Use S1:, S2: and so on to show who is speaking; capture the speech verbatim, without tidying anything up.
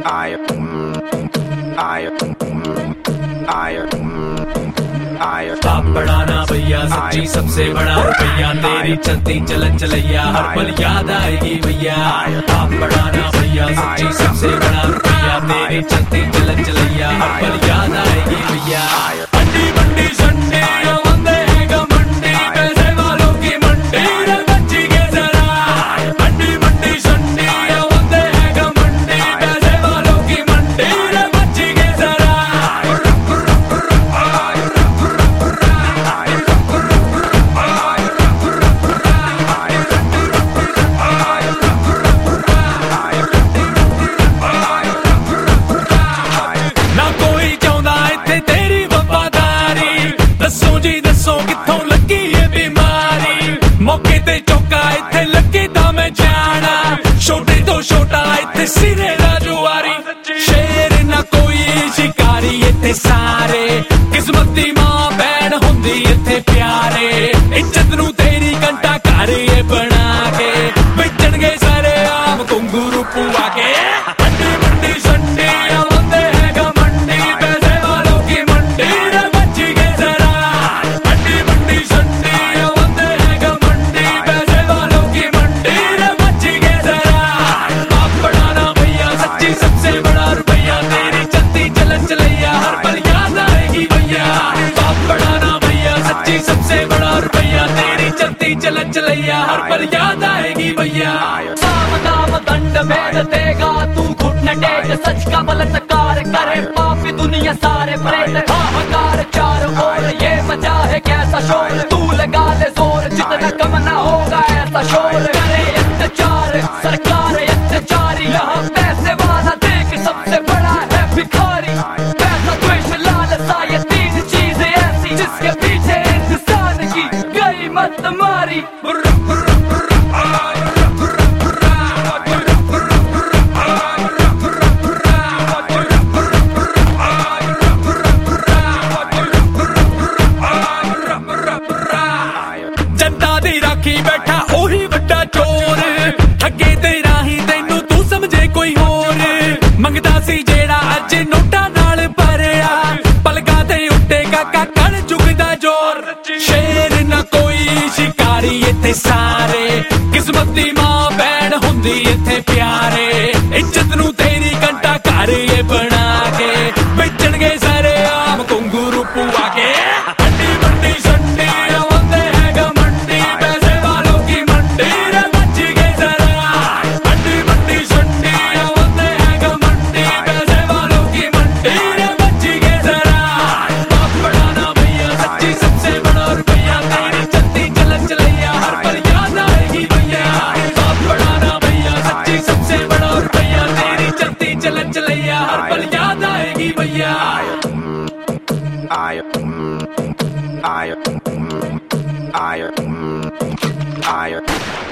S1: बाप बढ़ाना भैया सच्ची सबसे बड़ा रुपया, तेरी चलती चलन चलैया हर पल याद आएगी भैया। बाप बढ़ाना भैया सच्ची सबसे बड़ा रुपया, तेरी चलती चलन चलैया हर पल याद आएगी भैया। मंडी मंडी संडे वंदे है गमंडी, पैसे वालों की मंडी रे बच्ची के जरा। मंडी मंडी संडे वंदे है गमंडी, पैसे वालों की मंडी रे बच्ची के जरा। ना कोई चाहता इत्थे तेरी वफादारी, दसो जी दसो कित्थों लगी ये बीमारी। मौके ते चौका इत्थे लगे तां मैं जाना, छोटे तो छोटा इत्थे सिरे दा जुआरी। शेर ना कोई शिकारी इत्थे सारे, किस्मत दी मां भैन हुंदी इत्थे प्यारे। इज्जत नू तेरी घंटा घर ये बना के, बेचणगे सारे आम घुंगरू पुआ के। मंडी मंडी संडी वंदे है गमंडी, पैसे वालों की मंडी रे बच्ची के जरा। मंडी मंडी संडी वंदे है गमंडी, पैसे वालों की मंडी रे बच्ची के जरा। बाप बढ़ाना भैया सच्ची सबसे बड़ा रुपया, तेरी चलती चलन चलैया हर पल याद आएगी भैया। बाप बढ़ाना भैया सच्ची सबसे बड़ा रुपया, तेरी चलती चलन चलैया हर पल याद आएगी भैया।
S2: साम दाम दंड भेद देगा तू घुटने टेक, सच का बलात्कार करे पापी दुनिया सारे प्रेत। हाहाकार चार ओर ये मचा है कैसा शोर, तू लगा ले जोर जितना कम ना होगा ऐसा शोर। करे अत्याचार सरकार अत्याचारी, यहाँ पैसे वाला देख सबसे बड़ा है भिखारी। पैसा द्वेष लालसा ये तीन चीजें ऐसी, जिसके पीछे इंसान की गई मत मारी।
S1: जनता दी राखी बैठा ओही वड्डा चोर, ठगे ते राही तैनू तू समझे कोई होर। मंगदा सी जेड़ा अज नोटा नाल भरिया, पलका ते उठे काका कल चुगदा जोर। शेर ना कोई शिकारी इत्थे सारे, किस्मत दी मां भैन हुंदी इत्थे प्यारे। इज्जत नू तेरी घंटा घर ये बना के, बेचणगे सारे आम घुंगरू पुआ के। मंडी मंडी संडी वंदे है गमंडी, पैसे वालों की मंडी रे बच्ची के जरा। मंडी मंडी संडी वंदे है गमंडी, पैसे वालों की मंडी रे बच्ची के जरा। बाप बढ़ाना भैया सच्ची सबसे बड़ा रुपया, तेरी चलती चलन चलैया हर पल याद आएगी भैया। बाप बढ़ाना भैया सच्ची सबसे बड़ा रुपया, तेरी चलती चलन चलैया हर पल याद आएगी भैया।
S3: I, I, I, I, I,